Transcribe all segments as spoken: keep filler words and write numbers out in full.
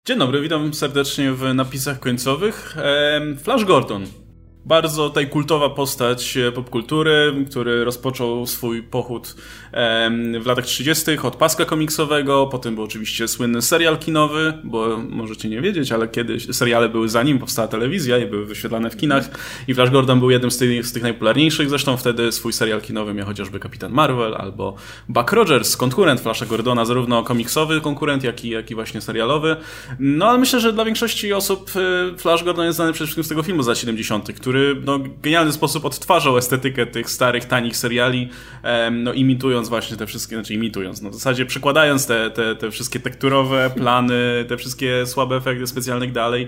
Dzień dobry, witam serdecznie w napisach końcowych. Flash Gordon. Bardzo tutaj kultowa postać popkultury, który rozpoczął swój pochód w latach trzydziestych od paska komiksowego, potem był oczywiście słynny serial kinowy, bo możecie nie wiedzieć, ale kiedyś seriale były zanim powstała telewizja i były wyświetlane w kinach i Flash Gordon był jednym z tych, z tych najpopularniejszych, zresztą wtedy swój serial kinowy miał chociażby Kapitan Marvel albo Buck Rogers, konkurent Flasha Gordona, zarówno komiksowy konkurent, jak i, jak i właśnie serialowy. No ale myślę, że dla większości osób Flash Gordon jest znany przede wszystkim z tego filmu z lat siedemdziesiątych, który który no, w genialny sposób odtwarzał estetykę tych starych, tanich seriali, em, no, imitując właśnie te wszystkie, znaczy imitując, no, w zasadzie przykładając te, te, te wszystkie tekturowe plany, te wszystkie słabe efekty specjalne i dalej,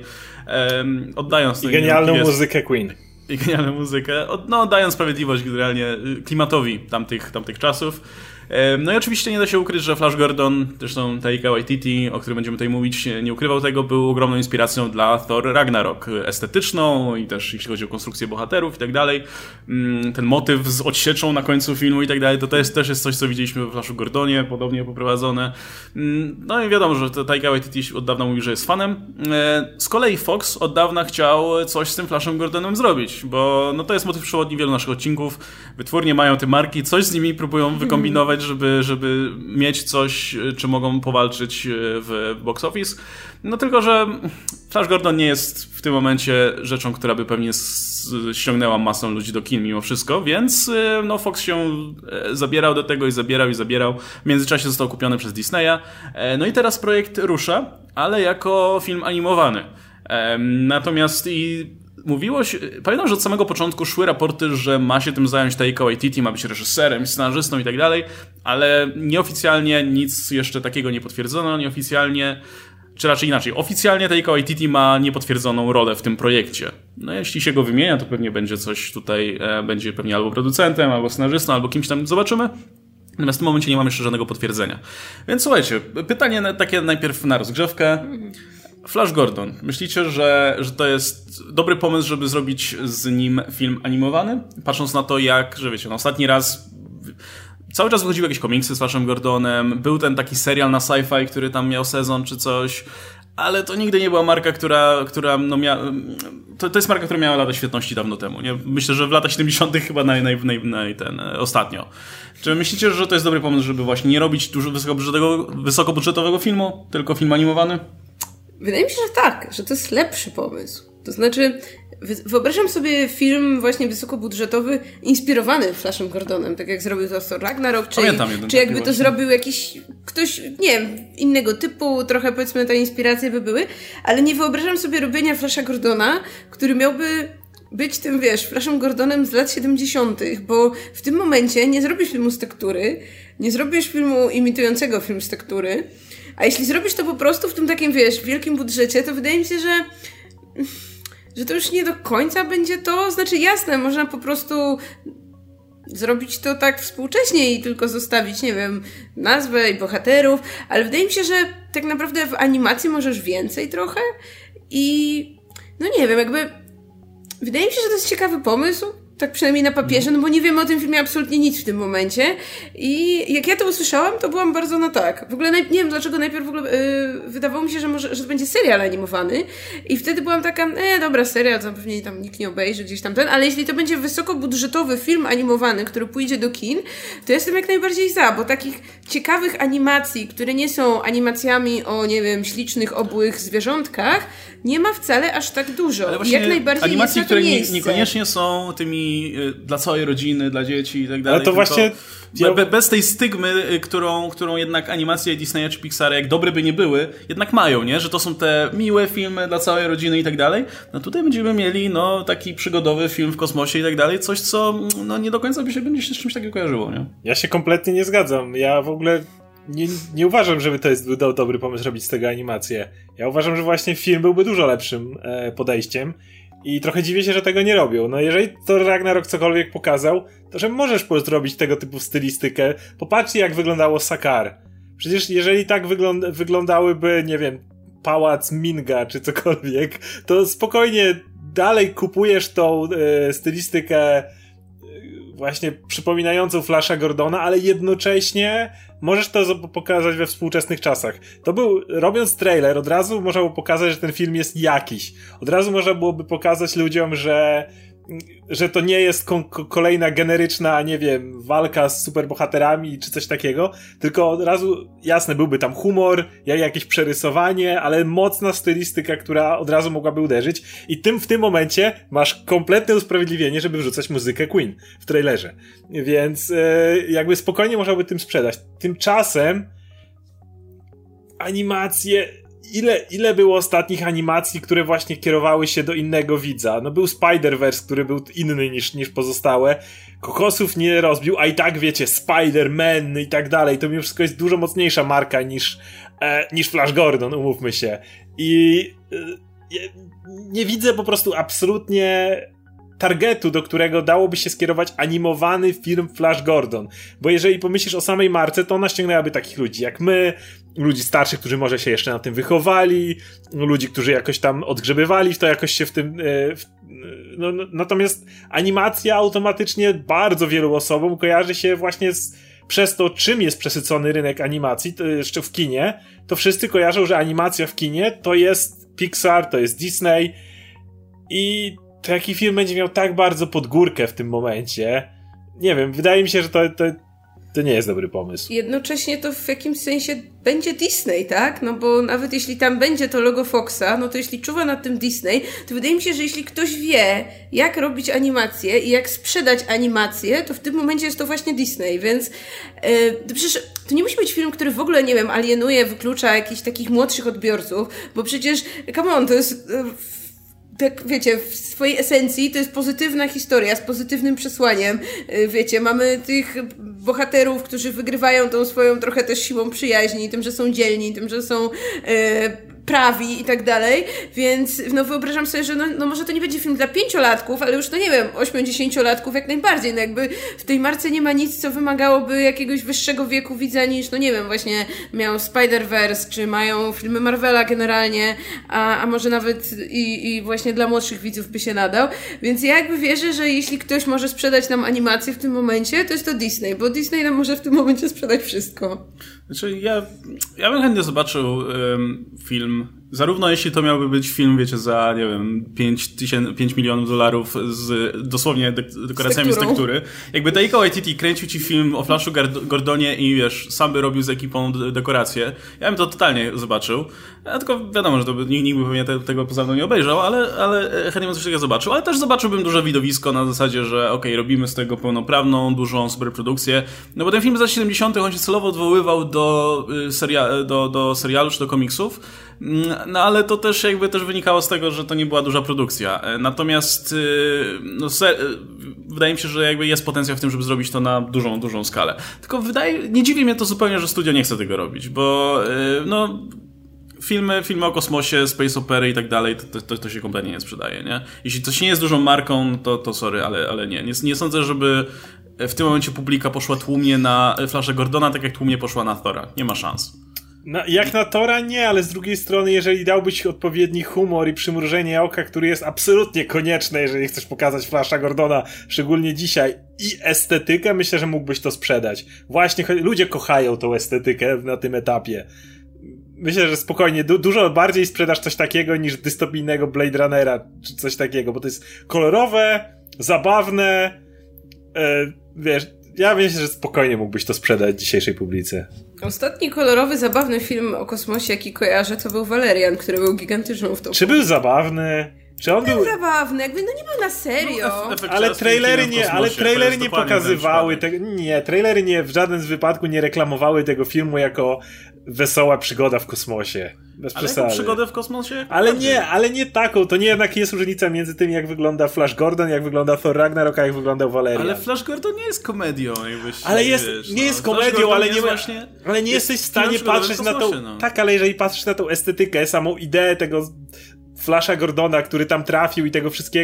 em, oddając... I genialną muzykę Queen. I genialną muzykę, no, oddając sprawiedliwość generalnie klimatowi tamtych, tamtych czasów. No i oczywiście nie da się ukryć, że Flash Gordon, zresztą Taika Waititi, o którym będziemy tutaj mówić, nie ukrywał tego, był ogromną inspiracją dla Thor Ragnarok, estetyczną i też jeśli chodzi o konstrukcję bohaterów i tak dalej. Ten motyw z odsieczą na końcu filmu i tak dalej, to też, też jest coś, co widzieliśmy w Flashu Gordonie, podobnie poprowadzone. No i wiadomo, że Taika Waititi od dawna mówi, że jest fanem. Z kolei Fox od dawna chciał coś z tym Flashem Gordonem zrobić, bo no to jest motyw przewodni wielu naszych odcinków. Wytwórnie mają te marki, coś z nimi próbują wykombinować, żeby, żeby mieć coś, czy mogą powalczyć w box office. No tylko, że Flash Gordon nie jest w tym momencie rzeczą, która by pewnie ściągnęła masę ludzi do kin mimo wszystko, więc no, Fox się zabierał do tego i zabierał i zabierał. W międzyczasie został kupiony przez Disneya. No i teraz projekt rusza, ale jako film animowany. Natomiast i mówiło się, pamiętam, że od samego początku szły raporty, że ma się tym zająć Taika Waititi, ma być reżyserem, scenarzystą i tak dalej, ale nieoficjalnie nic jeszcze takiego nie potwierdzono, nieoficjalnie, czy raczej inaczej, oficjalnie Taika Waititi ma niepotwierdzoną rolę w tym projekcie. No jeśli się go wymienia, to pewnie będzie coś tutaj, e, będzie pewnie albo producentem, albo scenarzystą, albo kimś tam, zobaczymy. Natomiast w tym momencie nie mamy jeszcze żadnego potwierdzenia. Więc słuchajcie, pytanie takie najpierw na rozgrzewkę. Flash Gordon. Myślicie, że, że to jest dobry pomysł, żeby zrobić z nim film animowany? Patrząc na to, jak, że wiecie, no ostatni raz cały czas wychodziły jakieś komiksy z Flashem Gordonem, był ten taki serial na sci-fi, który tam miał sezon czy coś, ale to nigdy nie była marka, która, która no mia... to, to jest marka, która miała lata świetności dawno temu. Nie? Myślę, że w latach siedemdziesiątych chyba naj, naj, naj, naj, ten, ostatnio. Czy myślicie, że to jest dobry pomysł, żeby właśnie nie robić dużo wysokobudżetowego, wysokobudżetowego filmu, tylko film animowany? Wydaje mi się, że tak, że to jest lepszy pomysł. To znaczy, wyobrażam sobie film właśnie wysokobudżetowy inspirowany Flashem Gordonem, tak jak zrobił to Thor Ragnarok, czy, czy jakby to właśnie zrobił jakiś ktoś, nie wiem, innego typu, trochę powiedzmy te inspiracje by były, ale nie wyobrażam sobie robienia Flasha Gordona, który miałby być tym, wiesz, Flashem Gordonem z lat siedemdziesiątych, bo w tym momencie nie zrobisz filmu z tektury, nie zrobisz filmu imitującego film z tektury, a jeśli zrobisz to po prostu w tym takim, wiesz, wielkim budżecie, to wydaje mi się, że że to już nie do końca będzie to. Znaczy jasne, można po prostu zrobić to tak współcześnie i tylko zostawić, nie wiem, nazwę i bohaterów, ale wydaje mi się, że tak naprawdę w animacji możesz więcej trochę i no nie wiem, jakby wydaje mi się, że to jest ciekawy pomysł. Tak przynajmniej na papierze, no bo nie wiemy o tym filmie absolutnie nic w tym momencie. I jak ja to usłyszałam, to byłam bardzo na tak. W ogóle naj... nie wiem dlaczego najpierw w ogóle yy, wydawało mi się, że może, że to będzie serial animowany. I wtedy byłam taka, e, dobra, serial, to pewnie tam nikt nie obejrzy gdzieś tam ten, ale jeśli to będzie wysokobudżetowy film animowany, który pójdzie do kin, to jestem jak najbardziej za, bo takich ciekawych animacji, które nie są animacjami o, nie wiem, ślicznych, obłych zwierzątkach, nie ma wcale aż tak dużo. Ale właśnie jak najbardziej animacje, jest na to które miejsce. nie, niekoniecznie są tymi y, dla całej rodziny, dla dzieci i tak dalej. Ale to właśnie be, be, bez tej stygmy, y, którą, którą jednak animacje Disneya czy Pixara, jak dobre by nie były, jednak mają, nie? Że to są te miłe filmy dla całej rodziny i tak dalej. No tutaj będziemy mieli no taki przygodowy film w kosmosie i tak dalej, coś co no nie do końca by się będzie się z czymś takiego kojarzyło, nie? Ja się kompletnie nie zgadzam. Ja w ogóle nie, nie uważam, żeby to jest do, dobry pomysł robić z tego animację. Ja uważam, że właśnie film byłby dużo lepszym e, podejściem i trochę dziwię się, że tego nie robią. No jeżeli to Ragnarok cokolwiek pokazał, to że możesz zrobić tego typu stylistykę. Popatrzcie, jak wyglądało Sakaar. Przecież jeżeli tak wygląda, wyglądałyby, nie wiem, pałac Minga czy cokolwiek, to spokojnie dalej kupujesz tą e, stylistykę właśnie przypominającą Flasha Gordona, ale jednocześnie możesz to pokazać we współczesnych czasach. To był, robiąc trailer, od razu można było pokazać, że ten film jest jakiś. Od razu można byłoby pokazać ludziom, że że to nie jest ko- kolejna generyczna, nie wiem, walka z superbohaterami czy coś takiego, tylko od razu, jasne, byłby tam humor, jakieś przerysowanie, ale mocna stylistyka, która od razu mogłaby uderzyć i tym w tym momencie masz kompletne usprawiedliwienie, żeby wrzucać muzykę Queen w trailerze. Więc e, jakby spokojnie można by tym sprzedać. Tymczasem animacje... Ile, ile było ostatnich animacji, które właśnie kierowały się do innego widza? No był Spider-Verse, który był inny niż, niż pozostałe. Kokosów nie rozbił, a i tak wiecie, Spider-Man i tak dalej. To mimo wszystko jest dużo mocniejsza marka niż, e, niż Flash Gordon, umówmy się. I e, nie widzę po prostu absolutnie targetu, do którego dałoby się skierować animowany film Flash Gordon. Bo jeżeli pomyślisz o samej marce, to ona ściągnęłaby takich ludzi jak my, ludzi starszych, którzy może się jeszcze na tym wychowali, ludzi, którzy jakoś tam odgrzebywali w to, jakoś się w tym... W, no, no, natomiast animacja automatycznie bardzo wielu osobom kojarzy się właśnie z, przez to, czym jest przesycony rynek animacji, to jeszcze w kinie, to wszyscy kojarzą, że animacja w kinie to jest Pixar, to jest Disney i taki film będzie miał tak bardzo pod górkę w tym momencie. Nie wiem, wydaje mi się, że to, to, to nie jest dobry pomysł. Jednocześnie to w jakimś sensie będzie Disney, tak? No bo nawet jeśli tam będzie to logo Foxa, no to jeśli czuwa nad tym Disney, to wydaje mi się, że jeśli ktoś wie, jak robić animację i jak sprzedać animację, to w tym momencie jest to właśnie Disney, więc yy, to przecież to nie musi być film, który w ogóle, nie wiem, alienuje, wyklucza jakichś takich młodszych odbiorców, bo przecież, come on, to jest... Yy, tak, wiecie, w swojej esencji to jest pozytywna historia z pozytywnym przesłaniem. Wiecie, mamy tych bohaterów, którzy wygrywają tą swoją trochę też siłą przyjaźni, tym, że są dzielni, tym, że są e, prawi i tak dalej, więc no wyobrażam sobie, że no, no może to nie będzie film dla pięciolatków, ale już no nie wiem, ośmiodziesięciolatków jak najbardziej, no jakby w tej marce nie ma nic, co wymagałoby jakiegoś wyższego wieku widza niż, no nie wiem, właśnie miał Spider-Verse, czy mają filmy Marvela generalnie, a, a może nawet i, i właśnie dla młodszych widzów by się nadał, więc ja jakby wierzę, że jeśli ktoś może sprzedać nam animację w tym momencie, to jest to Disney, bo Disney nam może w tym momencie sprzedać wszystko. Znaczy ja, ja bym chętnie zobaczył um, film, zarówno jeśli to miałby być film, wiecie, za, nie wiem, pięć milionów dolarów z dosłownie de- dekoracjami z, z tektury. Jakby Taika Waititi kręcił ci film o Flashu Gordonie i wiesz, sam by robił z ekipą de- dekoracje. Ja bym to totalnie zobaczył. Ja tylko wiadomo, że to by, nikt by pewnie te, tego poza mną nie obejrzał, ale, ale chętnie bym coś takiego zobaczył. Ale też zobaczyłbym duże widowisko na zasadzie, że okej, okay, robimy z tego pełnoprawną, dużą superprodukcję. No bo ten film z lat siedemdziesiątych on się celowo odwoływał do, seria- do, do serialu czy do komiksów. No ale to też jakby też wynikało z tego, że to nie była duża produkcja. Natomiast no, se- wydaje mi się, że jakby jest potencjał w tym, żeby zrobić to na dużą, dużą skalę. Tylko wydaje, nie dziwi mnie to zupełnie, że studio nie chce tego robić, bo no filmy, filmy o kosmosie, space opery i tak dalej, to, to, to się kompletnie nie sprzedaje, nie? Jeśli coś nie jest dużą marką, to, to sorry, ale, ale nie. nie. Nie sądzę, żeby w tym momencie publika poszła tłumnie na Flasha Gordona, tak jak tłumnie poszła na Thora. Nie ma szans. No, jak na Thora nie, ale z drugiej strony, jeżeli dałbyś odpowiedni humor i przymrużenie oka, który jest absolutnie konieczne, jeżeli chcesz pokazać Flasha Gordona, szczególnie dzisiaj, i estetykę, myślę, że mógłbyś to sprzedać. Właśnie ludzie kochają tą estetykę na tym etapie. Myślę, że spokojnie, du- dużo bardziej sprzedasz coś takiego niż dystopijnego Blade Runnera, czy coś takiego, bo to jest kolorowe, zabawne, e, wiesz, ja myślę, że spokojnie mógłbyś to sprzedać dzisiejszej publice. Ostatni kolorowy, zabawny film o kosmosie, jaki kojarzę, to był Valerian, który był gigantyczną wtopą. Czy był zabawny? Czy on był, był zabawny, jakby no nie był na serio. No, ale trailery nie, ale trailery nie pokazywały tego. Nie, trailery nie w żaden z wypadku nie reklamowały tego filmu jako wesoła przygoda w kosmosie. Bez ale przesady. Przygodę w kosmosie? Ale nie, ale nie taką. To nie jednak jest różnica między tym, jak wygląda Flash Gordon, jak wygląda Thor Ragnarok, a jak wyglądał Valerian. Ale Flash Gordon nie jest komedią, jakbyś. Ale jest, wiesz, nie no. jest komedią, ale nie, właśnie, ale nie jesteś w stanie patrzeć kosmosie, na tą. no. Tak, ale jeżeli patrzysz na tą estetykę, samą ideę tego Flasha Gordona, który tam trafił i tego wszystkiego,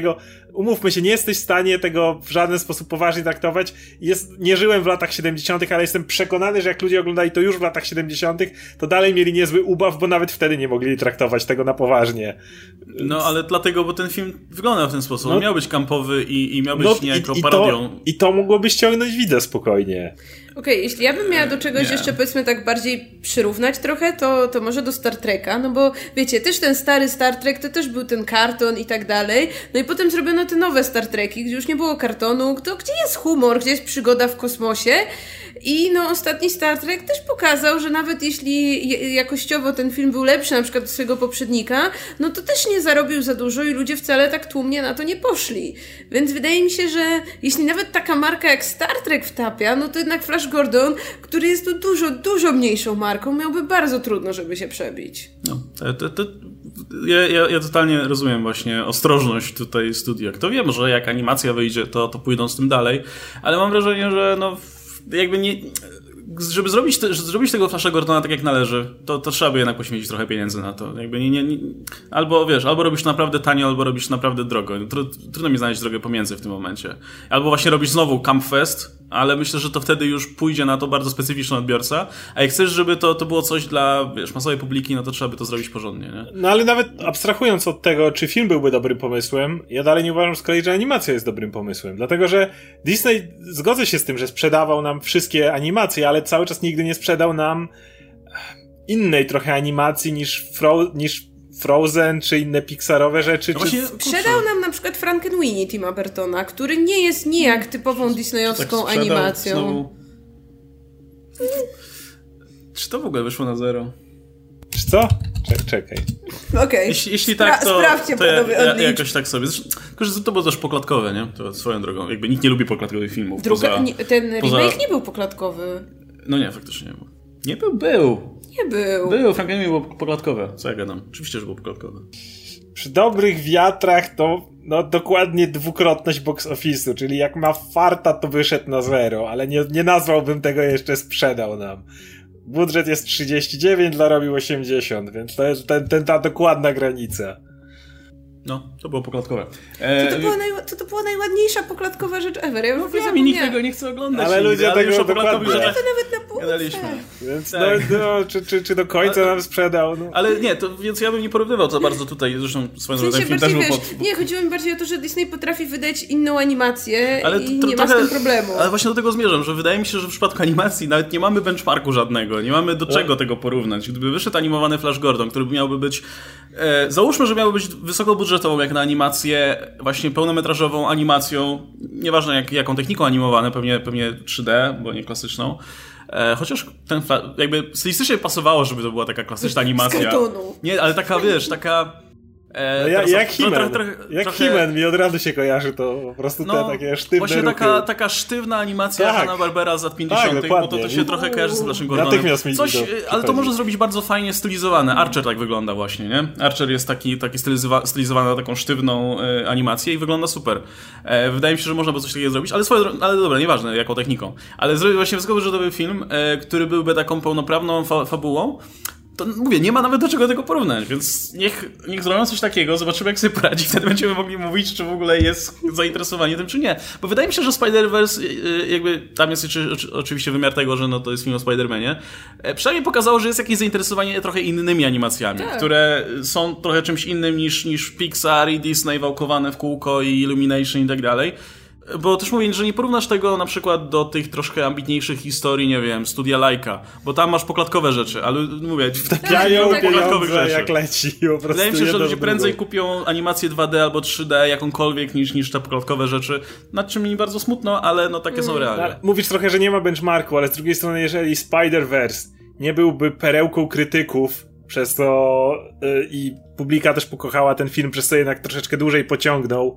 umówmy się, nie jesteś w stanie tego w żaden sposób poważnie traktować. Jest, nie żyłem w latach siedemdziesiątych, ale jestem przekonany, że jak ludzie oglądali to już w latach siedemdziesiątych, to dalej mieli niezły ubaw, bo nawet wtedy nie mogli traktować tego na poważnie. No, ale dlatego, bo ten film wyglądał w ten sposób. No, miał być kampowy i, i miał być no, niejako i, i parodią. To, I to mogłoby ściągnąć widzę spokojnie. Okej, okay, jeśli ja bym miała do czegoś nie. jeszcze powiedzmy tak bardziej przyrównać trochę, to, to może do Star Treka, no bo wiecie, też ten stary Star Trek to też był ten karton i tak dalej, no i potem zrobiono te nowe Star Treki, gdzie już nie było kartonu, to gdzie jest humor, gdzie jest przygoda w kosmosie i no ostatni Star Trek też pokazał, że nawet jeśli jakościowo ten film był lepszy na przykład od swojego poprzednika, no to też nie zarobił za dużo i ludzie wcale tak tłumnie na to nie poszli, więc wydaje mi się, że jeśli nawet taka marka jak Star Trek wtapia, no to jednak Flash Gordon, który jest tu dużo, dużo mniejszą marką, miałby bardzo trudno, żeby się przebić. No, to, to, to, ja, ja, ja totalnie rozumiem właśnie ostrożność tutaj studia. Kto wie, może jak animacja wyjdzie, to, to pójdą z tym dalej, ale mam wrażenie, że no jakby nie... Żeby zrobić, te, żeby zrobić tego Flasha Gordona tak jak należy, to, to trzeba by jednak poświęcić trochę pieniędzy na to. Jakby nie, nie, nie, albo wiesz, albo robisz to naprawdę tanio, albo robisz to naprawdę drogo. Tru, trudno mi znaleźć drogę pomiędzy w tym momencie. Albo właśnie robisz znowu Camp Fest, ale myślę, że to wtedy już pójdzie na to bardzo specyficzny odbiorca. A jak chcesz, żeby to, to było coś dla, wiesz, masowej publiki, no to trzeba by to zrobić porządnie, nie? No ale nawet abstrahując od tego, czy film byłby dobrym pomysłem, ja dalej nie uważam z kolei, że animacja jest dobrym pomysłem. Dlatego, że Disney, zgodzę się z tym, że sprzedawał nam wszystkie animacje, ale cały czas nigdy nie sprzedał nam innej trochę animacji niż, Fro- niż Frozen, czy inne Pixarowe rzeczy. No czy... właśnie, sprzedał nam na przykład Frankenweenie Tima Burtona, który nie jest nijak typową disneyowską tak animacją. Znowu... Czy to w ogóle wyszło na zero? Czy co? Czek, czekaj. Okej. Okay. Jeśli, jeśli tak, to, Sprawdźcie, to ja, ja, jakoś tak sobie. Zresztą, tylko, że to było też poklatkowe, nie? To swoją drogą. Jakby nikt nie lubi poklatkowych filmów. Druga, poza, nie, ten remake poza... nie był poklatkowy. No nie, faktycznie nie był. Nie był, był. Nie był. Był, Frankenweenie było poklatkowe. Co ja gadam? Oczywiście, że było poklatkowe. Przy dobrych wiatrach to no dokładnie dwukrotność box office'u, czyli jak ma farta, to wyszedł na zero, ale nie, nie nazwałbym tego jeszcze sprzedał nam. Budżet jest trzydzieści dziewięć, dla robił osiemdziesiąt, więc to jest ten, ten, ta dokładna granica. No, to było poklatkowe. E... To, to, była naj... to, to była najładniejsza poklatkowa rzecz ever. Ja no wiem, i nikt tego nie chce oglądać. Ale ludzie ale tego już o poklatkowych rzeczach to nawet na gadaliśmy. Więc tak. no, no czy, czy, czy do końca ale, nam sprzedał? No. Ale nie, to więc ja bym nie porównywał za bardzo tutaj. Zresztą swoją w sensie film też był wiesz, pod... Nie, chodziło mi bardziej o to, że Disney potrafi wydać inną animację ale i to, nie trochę, ma z tym problemu. Ale właśnie do tego zmierzam, że wydaje mi się, że w przypadku animacji nawet nie mamy benchmarku żadnego. Nie mamy do czego tego porównać. Gdyby wyszedł animowany Flash Gordon, który miałby być... E, załóżmy, że miałby być wysokobudżetową jak na animację, właśnie pełnometrażową animacją, nieważne jak, jaką techniką animowane, pewnie, pewnie trzy D, bo nie klasyczną. E, chociaż ten jakby stylistycznie pasowało, żeby to była taka klasyczna animacja. Nie, ale taka, wiesz, taka... E, no ja, jak He-Man, jak trochę... He-Man mi od razu się kojarzy to po prostu no, te takie sztywne właśnie ruchy. taka, taka sztywna animacja tak. Hanna-Barbera z lat pięćdziesiątych, tak, bo to, to się trochę kojarzy z naszym Gordonem. Coś, ale to może zrobić bardzo fajnie stylizowane. Archer tak wygląda właśnie, nie? Archer jest taki, taki stylizowa- stylizowany na taką sztywną e, animację i wygląda super. E, wydaje mi się, że można by coś takiego zrobić, ale swoje, ale dobra, nieważne jaką techniką. Ale zrobić właśnie wysokobudżetowy film, e, który byłby taką pełnoprawną fa- fabułą, to mówię, nie ma nawet do czego tego porównać, więc niech, niech zrobią coś takiego, zobaczymy jak sobie poradzi, wtedy będziemy mogli mówić, czy w ogóle jest zainteresowanie tym, czy nie. Bo wydaje mi się, że Spider-Verse, jakby tam jest oczywiście wymiar tego, że no to jest film o Spider-Manie, przynajmniej pokazało, że jest jakieś zainteresowanie trochę innymi animacjami, tak. które są trochę czymś innym niż, niż Pixar i Disney wałkowane w kółko i Illumination i tak dalej. Bo też mówię, że nie porównasz tego na przykład do tych troszkę ambitniejszych historii, nie wiem, studia Laika, bo tam masz poklatkowe rzeczy, ale mówię, wtapiają tak, poklatkowych rzeczy. Jak leci. Po prostu wydaje mi się, że ludzie prędzej kupią animację dwa D albo trzy D, jakąkolwiek, niż, niż te poklatkowe rzeczy, nad czym mi bardzo smutno, ale no takie mm. są realia. Mówisz trochę, że nie ma benchmarku, ale z drugiej strony, jeżeli Spider-Verse nie byłby perełką krytyków, przez to yy, i publika też pokochała ten film, przez to jednak troszeczkę dłużej pociągnął,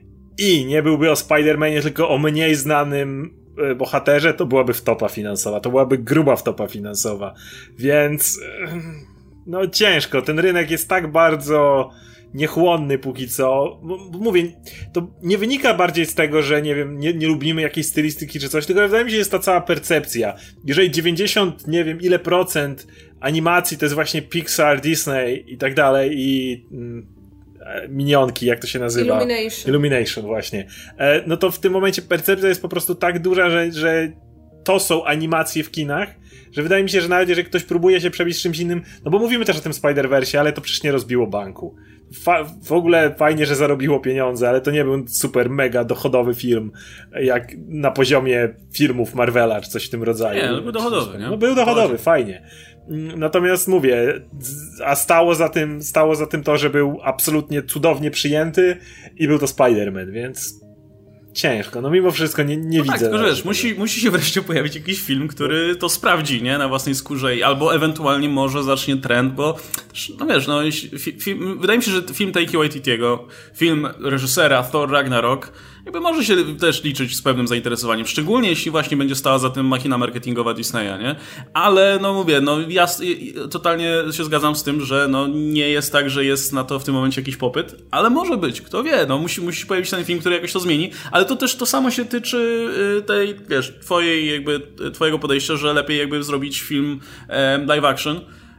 i nie byłby o Spider-Manie, tylko o mniej znanym y, bohaterze, to byłaby wtopa finansowa. To byłaby gruba wtopa finansowa. Więc y, no ciężko. Ten rynek jest tak bardzo niechłonny póki co. M- mówię, to nie wynika bardziej z tego, że nie wiem, nie, nie lubimy jakiejś stylistyki czy coś, tylko wydaje mi się, że jest ta cała percepcja. Jeżeli dziewięćdziesiąt, nie wiem ile procent animacji to jest właśnie Pixar, Disney i tak dalej i... Mm, minionki, jak to się nazywa? Illumination. Illumination, właśnie. E, no to w tym momencie percepcja jest po prostu tak duża, że, że to są animacje w kinach, że wydaje mi się, że nawet jeżeli ktoś próbuje się przebić z czymś innym, no bo mówimy też o tym Spider-Versie, ale to przecież nie rozbiło banku. Fa- w ogóle fajnie, że zarobiło pieniądze, ale to nie był super mega dochodowy film, jak na poziomie filmów Marvela, czy coś w tym rodzaju. Nie, no był dochodowy, nie? No był dochodowy, fajnie. Natomiast mówię, a stało za tym, stało za tym to, że był absolutnie cudownie przyjęty i był to Spider-Man, więc ciężko, no mimo wszystko nie, nie no widzę. Tak, tylko że wiesz, musi, musi się wreszcie pojawić jakiś film, który to sprawdzi, nie, na własnej skórze, albo ewentualnie może zacznie trend, bo no wiesz, no film, wydaje mi się, że film Taiki Waititiego, film reżysera Thor Ragnarok, jakby może się też liczyć z pewnym zainteresowaniem, szczególnie jeśli właśnie będzie stała za tym machina marketingowa Disneya, nie? Ale no mówię, no ja totalnie się zgadzam z tym, że no nie jest tak, że jest na to w tym momencie jakiś popyt, ale może być, kto wie, no musi, musi pojawić ten film, który jakoś to zmieni, ale to też to samo się tyczy tej, wiesz, twojej jakby, twojego podejścia, że lepiej jakby zrobić film e, live action.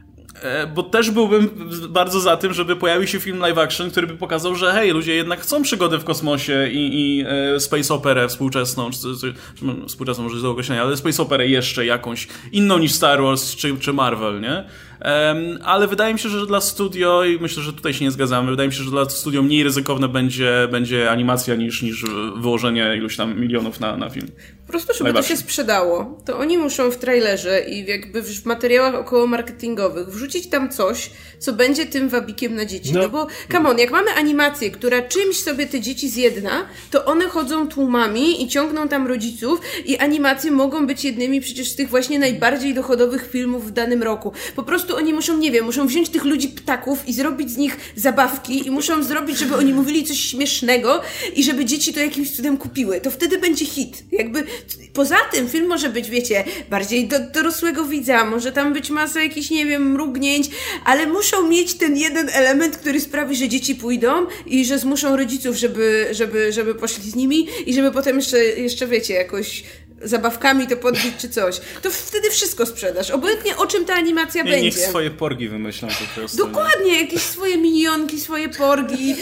Bo też byłbym bardzo za tym, żeby pojawił się film live action, który by pokazał, że hej, ludzie jednak chcą przygody w kosmosie i, i e, space operę współczesną, czy, czy, czy współczesną może jest do określenia, ale space operę jeszcze jakąś inną niż Star Wars czy, czy Marvel, nie? Um, ale wydaje mi się, że dla studio, i myślę, że tutaj się nie zgadzamy, wydaje mi się, że dla studio mniej ryzykowne będzie, będzie animacja niż, niż wyłożenie iluś tam milionów na, na film. Po prostu, żeby to się sprzedało, to oni muszą w trailerze i jakby w materiałach około marketingowych wrzucić tam coś, co będzie tym wabikiem na dzieci. No, no bo, come on, jak mamy animację, która czymś sobie te dzieci zjedna, to one chodzą tłumami i ciągną tam rodziców i animacje mogą być jednymi przecież z tych właśnie najbardziej dochodowych filmów w danym roku. Po prostu oni muszą, nie wiem, muszą wziąć tych ludzi ptaków i zrobić z nich zabawki i muszą zrobić, żeby oni mówili coś śmiesznego i żeby dzieci to jakimś cudem kupiły. To wtedy będzie hit. Jakby poza tym film może być, wiecie, bardziej do dorosłego widza, może tam być masa jakichś, nie wiem, mrugnięć, ale muszą mieć ten jeden element, który sprawi, że dzieci pójdą i że zmuszą rodziców, żeby, żeby, żeby poszli z nimi i żeby potem jeszcze, jeszcze wiecie, jakoś zabawkami to podbić czy coś. To wtedy wszystko sprzedasz. Obojętnie o czym ta animacja I będzie. Niech swoje porgi wymyślą po prostu. Dokładnie, nie? Jakieś swoje minionki, swoje porgi.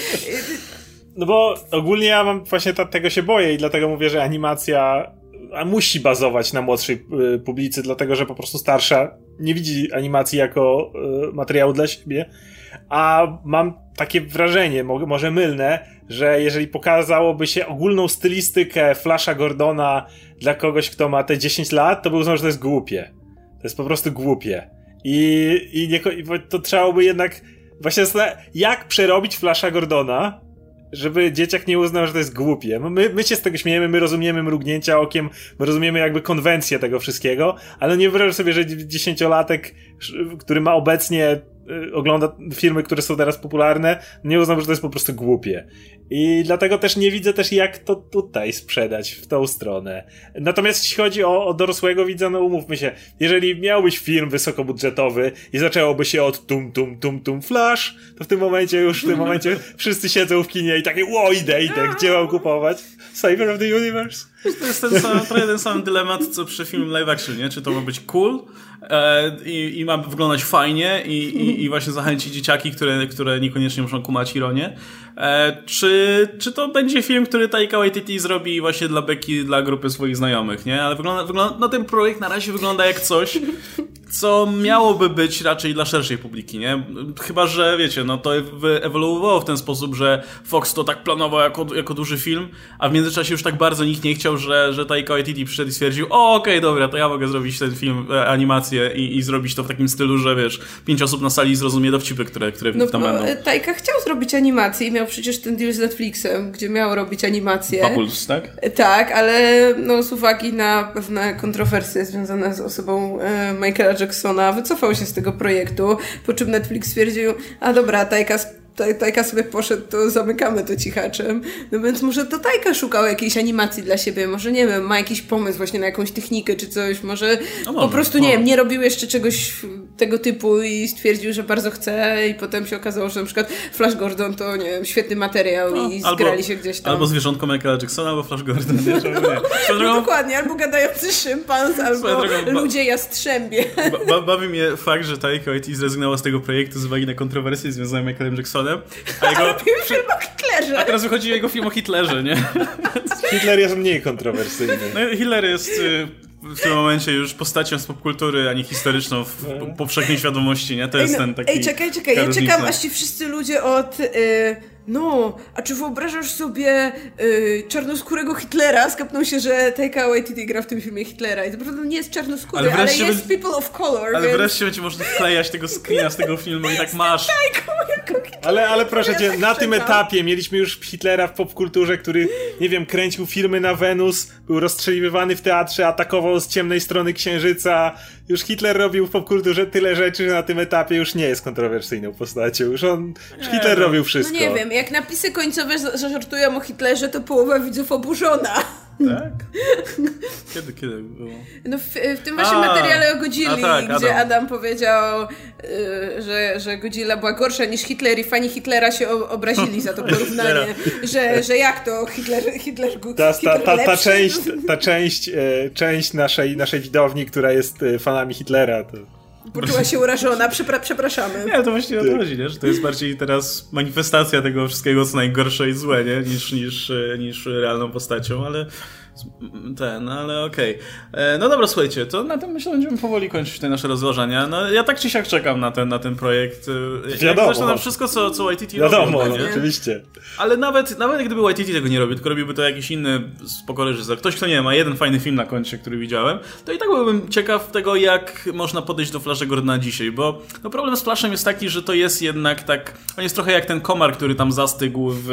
No bo ogólnie ja mam właśnie ta, tego się boję i dlatego mówię, że animacja musi bazować na młodszej y, publicy, dlatego że po prostu starsza nie widzi animacji jako y, materiału dla siebie, a mam takie wrażenie, mo- może mylne, że jeżeli pokazałoby się ogólną stylistykę Flasha Gordona dla kogoś, kto ma te dziesięć lat, to by uznał, że to jest głupie. To jest po prostu głupie. I, i, nie, i to trzeba by jednak właśnie jak przerobić Flasha Gordona, żeby dzieciak nie uznał, że to jest głupie. My, my się z tego śmiejemy, my rozumiemy mrugnięcia okiem, my rozumiemy jakby konwencję tego wszystkiego, ale nie wyobrażam sobie, że dziesięciolatek, który ma obecnie, ogląda filmy, które są teraz popularne, nie uznał, że to jest po prostu głupie. I dlatego też nie widzę też, jak to tutaj sprzedać w tą stronę. Natomiast jeśli chodzi o, o dorosłego widza, no umówmy się, jeżeli miałbyś film wysokobudżetowy i zaczęłoby się od tum tum tum tum Flash, to w tym momencie już w tym momencie wszyscy siedzą w kinie i takie, ło, idę, idę, gdzie mam kupować? Savior of the Universe? To jest ten sam, trochę ten sam dylemat, co przy filmie live action, nie? Czy to ma być cool e, i, i ma wyglądać fajnie i, i, i właśnie zachęcić dzieciaki, które, które niekoniecznie muszą kumać ironię, e, czy, czy to będzie film, który Taika Waititi zrobi właśnie dla beki, dla grupy swoich znajomych, nie? Ale wygląda, wygląda, no ten projekt na razie wygląda jak coś, co miałoby być raczej dla szerszej publiki, nie? Chyba że, wiecie, no to ewoluowało w ten sposób, że Fox to tak planował jako, jako duży film, a w międzyczasie już tak bardzo nikt nie chciał, że, że Taika Waititi przyszedł i stwierdził, o okej, okay, dobra, to ja mogę zrobić ten film, e, animację i, i zrobić to w takim stylu, że wiesz, pięć osób na sali zrozumie dowcipy, które, które no, tam będą. Taika chciał zrobić animację i miał przecież ten deal z Netflixem, gdzie miał robić animację. Bubbles, tak? Tak, ale no z uwagi na pewne kontrowersje związane z osobą e, Michaela Jacksona wycofał się z tego projektu, po czym Netflix stwierdził, a dobra, Taika Taika sobie poszedł, to zamykamy to cichaczem. No więc może to Taika szukał jakiejś animacji dla siebie, może nie wiem, ma jakiś pomysł właśnie na jakąś technikę czy coś, może, no może po prostu, nie wiem, nie robił jeszcze czegoś tego typu i stwierdził, że bardzo chce i potem się okazało, że na przykład Flash Gordon to, nie wiem, świetny materiał no, i zgrali albo, się gdzieś tam. Albo zwierzątko Michaela Jacksona, albo Flash Gordon. Nie, nie. No dokładnie, albo gadający szympans, albo drogą, ludzie jastrzębie. Ba- bawi mnie fakt, że Taika Waititi zrezygnował z tego projektu z uwagi na kontrowersje związane z Michaelem Jacksonem. A jego... Ale film o Hitlerze. A teraz wychodzi jego film o Hitlerze, nie? Hitler jest mniej kontrowersyjny. No, Hitler jest w tym momencie już postacią z popkultury, a nie historyczną w powszechnej świadomości, nie? To jest ej, no, ten taki... Ej, czekaj, czekaj, ja czekam, aż ci wszyscy ludzie od... Yy, no, a czy wyobrażasz sobie yy, czarnoskórego Hitlera? Skapnął się, że Taika Waititi gra w tym filmie Hitlera i to prawda nie jest czarnoskóry, ale, ale jest be... people of color, Ale więc... wreszcie będzie można wklejać tego screena z tego filmu i tak masz. Ale, ale proszę cię, ja tak na tym etapie mieliśmy już Hitlera w popkulturze, który, nie wiem, kręcił filmy na Wenus, był rozstrzeliwywany w teatrze, atakował z ciemnej strony księżyca. Już Hitler robił w popkulturze tyle rzeczy, że na tym etapie już nie jest kontrowersyjną postacią. Już on, już nie, Hitler no, robił wszystko. No nie wiem, jak napisy końcowe zażartują o Hitlerze, to połowa widzów oburzona. Tak? Kiedy, kiedy było? No w, w tym waszym a, materiale o Godzilli, tak, gdzie Adam, Adam powiedział, y, że, że Godzilla była gorsza niż Hitler i fani Hitlera się o, obrazili za to porównanie, że, że jak to Hitler, Hitler, ta, Hitler ta, ta, ta część, ta część, e, część naszej, naszej widowni, która jest fanami Hitlera, to... Poczuła się urażona, Przepra- przepraszamy. Nie, to właściwie o to chodzi, nie? Że to jest bardziej teraz manifestacja tego wszystkiego, co najgorsze i złe, nie? Niż, niż, niż realną postacią, ale ten, ale okej. Okay. No dobra, słuchajcie, to na tym myślę, będziemy powoli kończyć te nasze rozważania. No ja tak czy siak czekam na ten, na ten projekt. Wiadomo. Zresztą na wszystko, co, co Waititi Wiadomo, robi. no, oczywiście. Ale nawet, nawet gdyby Waititi tego nie robił, tylko robiłby to jakiś inny spoko reżyser, ktoś, kto nie wiem, ma jeden fajny film na koncie, który widziałem, to i tak byłbym ciekaw tego, jak można podejść do Flasha Gordona dzisiaj, bo no problem z Flashem jest taki, że to jest jednak tak, on jest trochę jak ten komar, który tam zastygł w,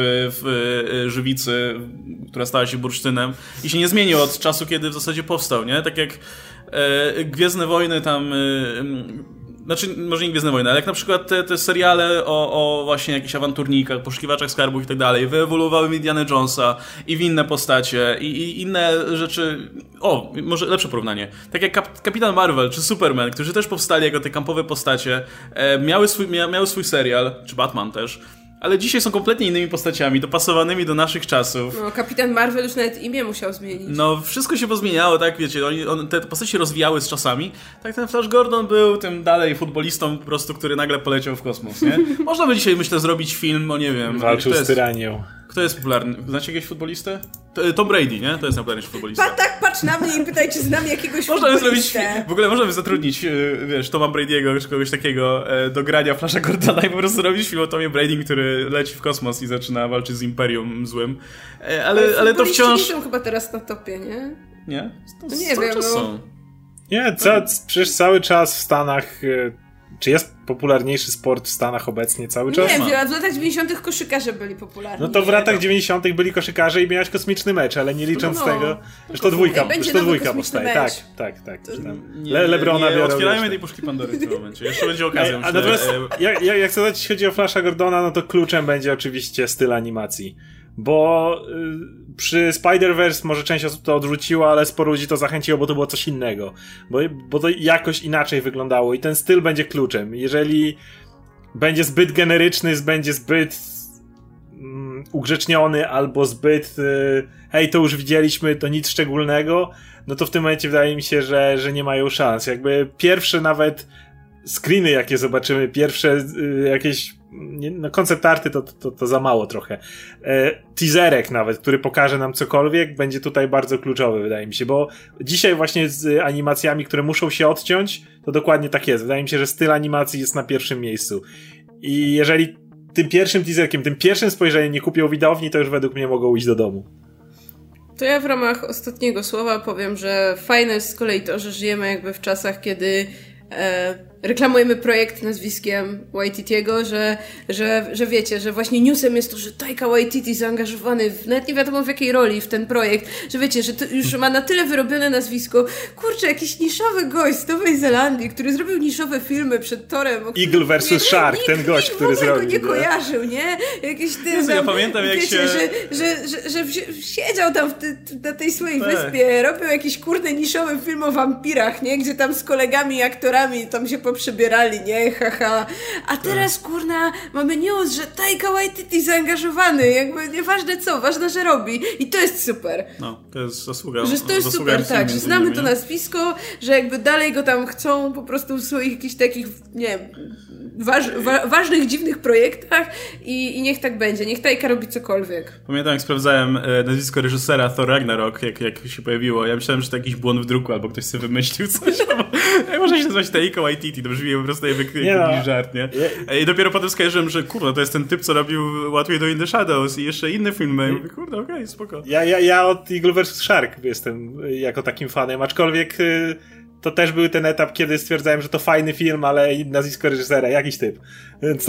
w żywicy, która stała się bursztynem i się nie zmienił od czasu, kiedy w zasadzie powstał, nie? Tak jak e, Gwiezdne Wojny tam... E, Znaczy, może nie Gwiezdne Wojny, ale jak na przykład te, te seriale o, o właśnie jakichś awanturnikach, poszukiwaczach skarbów i tak dalej, wyewoluowały w Indiana Jonesa i w inne postacie i, i inne rzeczy... O, może lepsze porównanie. Tak jak Kap- Kapitan Marvel czy Superman, którzy też powstali jako te kampowe postacie, e, miały, swój, mia, miały swój serial, czy Batman też, ale dzisiaj są kompletnie innymi postaciami, dopasowanymi do naszych czasów. No, Kapitan Marvel już nawet imię musiał zmienić. No, wszystko się pozmieniało, tak, wiecie, oni, on, te postacie się rozwijały z czasami. Tak, ten Flash Gordon był tym dalej futbolistą po prostu, który nagle poleciał w kosmos, nie? Można by dzisiaj, myślę, zrobić film, o nie wiem... Walczył z tyranią. Kto jest popularny? Znacie jakiegoś futbolistę? Tom Brady, nie? To jest najpopularniejszy futbolista. Pa, tak, patrz na mnie i pytaj, czy znam jakiegoś można by zrobić, w ogóle można by zatrudnić, wiesz, Toma Brady'ego czy kogoś takiego do grania Flasha Gordona i po prostu zrobić film o Tomie Brady, który leci w kosmos i zaczyna walczyć z Imperium złym. Ale, ale, ale to wciąż... nie są chyba teraz na topie, nie? Nie? To no nie wiem, no... są. Nie, ca- przecież cały czas w Stanach... Czy jest popularniejszy sport w Stanach obecnie cały czas? Nie wiem, w latach dziewięćdziesiątych koszykarze byli popularni. No to w latach dziewięćdziesiątych byli koszykarze i miałeś kosmiczny mecz, ale nie licząc no, tego, że to dwójka, że to dwójka powstaje. Tak, tak, tak. To, nie, Le- Lebrona nie, biorą. Otwierajmy tej puszki Pandory w tym momencie. Jeszcze będzie okazja. A natomiast jak, jak, jak jeśli chodzi o Flasha Gordona, no to kluczem będzie oczywiście styl animacji. Bo y, przy Spider-Verse może część osób to odrzuciła, ale sporo ludzi to zachęciło, bo to było coś innego. Bo, bo to jakoś inaczej wyglądało i ten styl będzie kluczem. Jeżeli będzie zbyt generyczny, będzie zbyt mm, ugrzeczniony albo zbyt y, hej, to już widzieliśmy, to nic szczególnego, no to w tym momencie wydaje mi się, że, że nie mają szans. Jakby pierwsze nawet screeny, jakie zobaczymy, pierwsze y, jakieś nie, no koncept arty to, to, to za mało trochę. E, teaserek nawet, który pokaże nam cokolwiek, będzie tutaj bardzo kluczowy, wydaje mi się, bo dzisiaj właśnie z animacjami, które muszą się odciąć, to dokładnie tak jest. Wydaje mi się, że styl animacji jest na pierwszym miejscu. I jeżeli tym pierwszym teaserkiem, tym pierwszym spojrzeniem nie kupią widowni, to już według mnie mogą iść do domu. To ja w ramach ostatniego słowa powiem, że fajne jest z kolei to, że żyjemy jakby w czasach, kiedy e, reklamujemy projekt nazwiskiem Waititiego, że, że, że wiecie, że właśnie newsem jest to, że Taika Waititi zaangażowany w, nawet nie wiadomo w jakiej roli w ten projekt, że wiecie, że to już ma na tyle wyrobione nazwisko, kurczę, jakiś niszowy gość z Nowej Zelandii, który zrobił niszowe filmy przed Torem. Eagle versus Shark, nikt, ten gość, który zrobił. Nikt go nie kojarzył, nie? Jakiś ten Jezu, ja pamiętam, jak wiecie, się... że, że, że, że, że siedział tam w ty, na tej swojej tak. wyspie, robił jakiś kurde niszowy film o wampirach, nie? Gdzie tam z kolegami i aktorami tam się poprzebierali, nie? Haha. A teraz, kurna, mamy news, że Taika Waititi zaangażowany, jakby nieważne co, ważne, że robi. I to jest super. No, to jest zasługa. Że to jest super, tak, że znamy to nazwisko, że jakby dalej go tam chcą po prostu w swoich jakichś takich, nie wiem, waż, wa, ważnych, dziwnych projektach i, i niech tak będzie, niech Taika robi cokolwiek. Pamiętam, jak sprawdzałem e, nazwisko reżysera Thor Ragnarok, jak, jak się pojawiło. Ja myślałem, że to jakiś błąd w druku, albo ktoś sobie wymyślił coś. Jak może się nazywać Taika Waititi, to brzmi po prostu jak jakiś no. żart, nie? I dopiero potem skojarzyłem, że kurwa, to jest ten typ, co robił What We Do in the Shadows i jeszcze inne filmy. I mówię, kurde, okej, okay, spoko. Ja, ja, ja od Eagle versus. Shark jestem jako takim fanem, aczkolwiek y, to też był ten etap, kiedy stwierdzałem, że to fajny film, ale nazwisko reżysera, jakiś typ. Więc...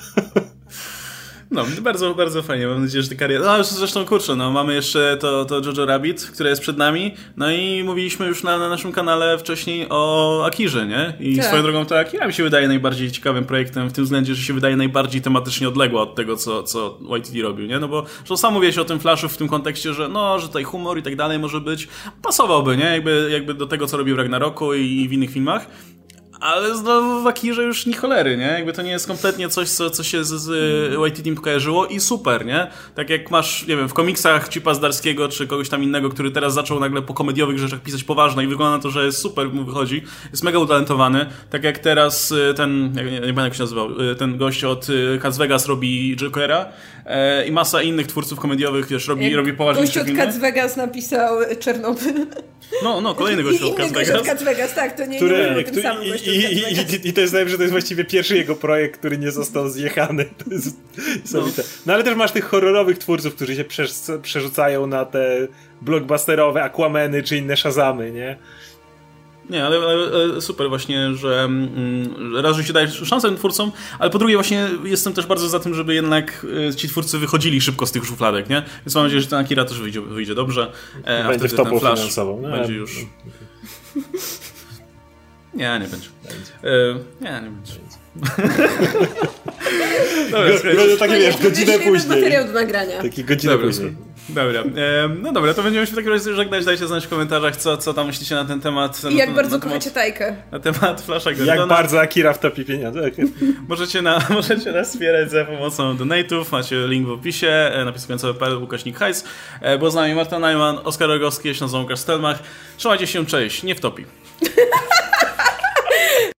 No, bardzo, bardzo fajnie. Mam nadzieję, że ta kariera... No, zresztą kurczę, no, mamy jeszcze to, to Jojo Rabbit, które jest przed nami. No i mówiliśmy już na, na naszym kanale wcześniej o Akirze, nie? I tak. Swoją drogą to Akira mi się wydaje najbardziej ciekawym projektem w tym względzie, że się wydaje najbardziej tematycznie odległa od tego, co, co Waititi robił, nie? No bo że sam mówiłeś o tym Flashu w tym kontekście, że no, że tutaj humor i tak dalej może być. Pasowałby, nie? Jakby, jakby do tego, co robił w Ragnaroku i w innych filmach. Ale znowu w Akirze już ni cholery, nie? Jakby to nie jest kompletnie coś, co, co się z, z Waititim kojarzyło i super, nie? Tak jak masz, nie wiem, w komiksach Chipa Zdarskiego czy kogoś tam innego, który teraz zaczął nagle po komediowych rzeczach pisać poważne i wygląda na to, że jest super, mu wychodzi, jest mega utalentowany. Tak jak teraz ten, nie, nie pamiętam jak się nazywał, ten gość od Cats Vegas robi Jokera e, i masa innych twórców komediowych, wiesz, robi, robi poważne gość od Cats Vegas napisał Czernobyl. No, no, kolejny gość od Cats Vegas. od Cats Vegas, tak, to nie, Który, nie był który, tym samym gościu. I, i, i, I to jest najlepsze, że to jest właściwie pierwszy jego projekt, który nie został zjechany. To jest niesamowite. No. no ale też masz tych horrorowych twórców, którzy się przerzucają na te blockbusterowe Aquameny czy inne Shazamy, nie? Nie, ale, ale super właśnie, że mm, raz, że się daje szansę tym twórcom, ale po drugie właśnie jestem też bardzo za tym, żeby jednak ci twórcy wychodzili szybko z tych szufladek, nie? Więc mam nadzieję, że ten Akira też wyjdzie, wyjdzie dobrze. E, a będzie wtedy ten Flash finansową. No, będzie już... Nie, nie będzie. będzie. E, nie, nie będzie. Dobra, Go, takie wiesz, godzinę później. Materiał do nagrania. Taki godzinę dobra, później. Dobra. E, no dobra, to będziemy się w takim razie żegnać. Dajcie znać w komentarzach, co, co tam myślicie na ten temat. I jak na, bardzo na kochacie Tajkę. Na temat Flasha Gordona. Jak bardzo Akira wtopi pieniądze. możecie, na, możecie nas wspierać za pomocą donate'ów. Macie link w opisie. Napis końcowy kropka p l ukośnik hajs. E, było z nami Marta Najman, Oskar Rogowski, ja się nazywam Łukasz Stelmach. Trzymajcie się, cześć. Nie wtopi.